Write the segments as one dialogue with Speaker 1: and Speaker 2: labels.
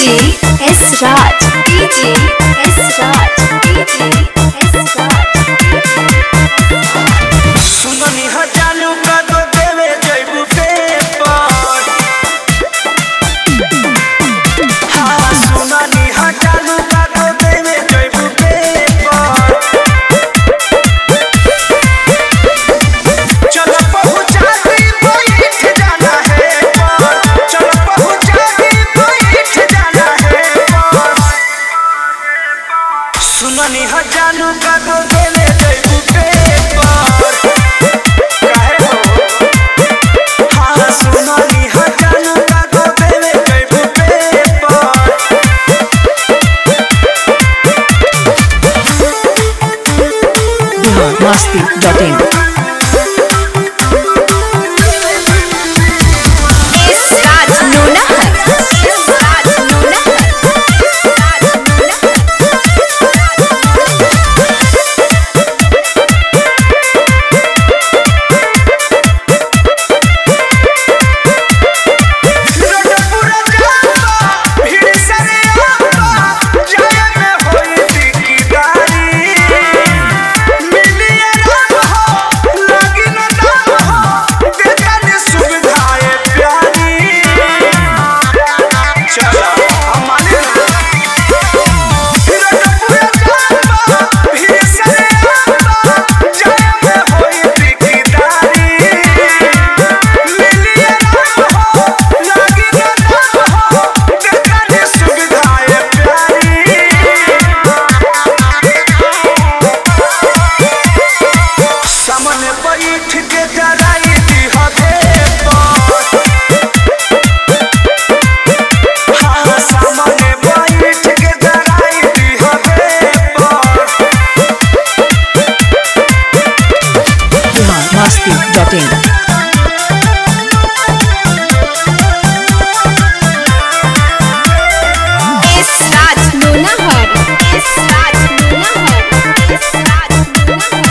Speaker 1: S Raj, DJ S Raj, DJ S Raj.
Speaker 2: सुननी ह जानू का तो देवे जइबू पेपर। हाँ सुननी ह जानू का तो देवे जइबू पेपर। चलो पहुँचा दी बैठ जाना है पर। चलो पहुँचा दी बैठ जाना है पर। सुननी ह जानू का तो देवे जइबू paper.
Speaker 3: Masti.in
Speaker 1: S Raj Nunahar, S Raj Nunahar, S Raj Nunahar.
Speaker 3: Masti.in
Speaker 1: S Raj Nunahar, S Raj Nunahar, S Raj Nunahar.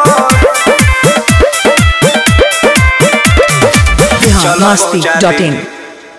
Speaker 3: Masti.in